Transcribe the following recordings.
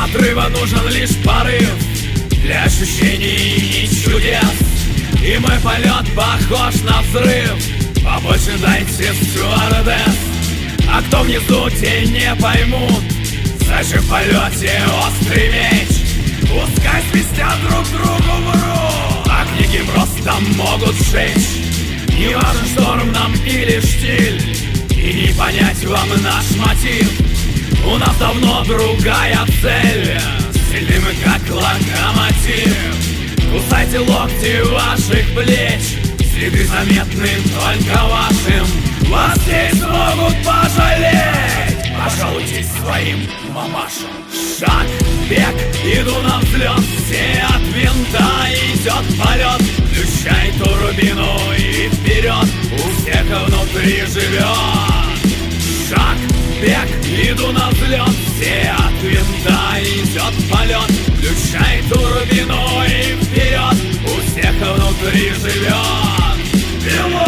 Для отрыва нужен лишь порыв, для ощущений и чудес. И мой полет похож на взрыв. Побольше дайте, стюардесс. А кто внизу, те не поймут, зачем в полете острый меч. Пускай свистят друг другу в рот, а книги просто могут сжечь. Не важен шторм нам или штиль, и не понять вам наш мотив. У нас давно другая цель, сильны мы как локомотив. Кусайте локти ваших плеч, следы заметны только вашим. Вас здесь могут пожалеть, пожалуйтесь своим мамашам. Шаг, бег, иду на взлет, все от винта идет полет. Включай турбину и вперед, у всех внутри живет. Шаг, бег, иду на взлет, все от винта идет полет. Включай турбину и вперед, у всех внутри живет пилот.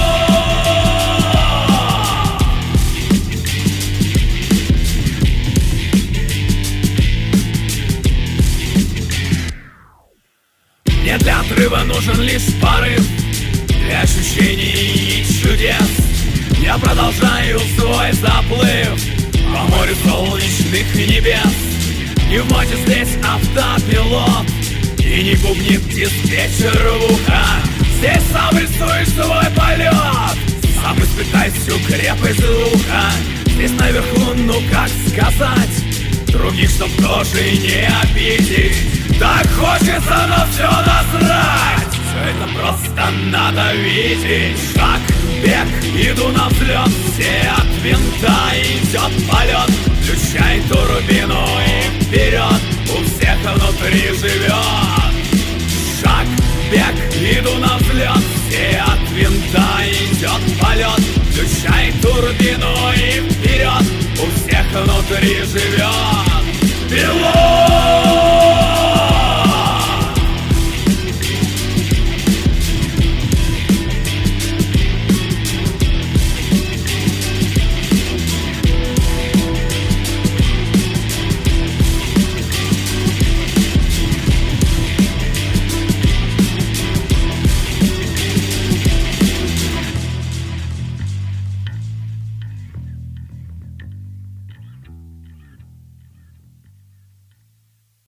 Мне для отрыва нужен лишь порыв, для ощущений и чудес. Я продолжаю свой заплыв по морю солнечных небес. И в моде здесь автопилот, и не бубнит диспетчер в ухо. Здесь сам рисуешь свой полет, сам испытай всю крепость звука. Здесь наверху, ну как сказать, других чтоб тоже не обидеть. Так хочется, но все насрать, все это просто надо видеть. Шаг, бег, иду на взлет, все от винта идет полет. Включай турбину и вперед, у всех внутри живет. Шаг, бег, иду на взлет, все от винта идет полет. Включай турбину и вперед, у всех внутри живет пилот.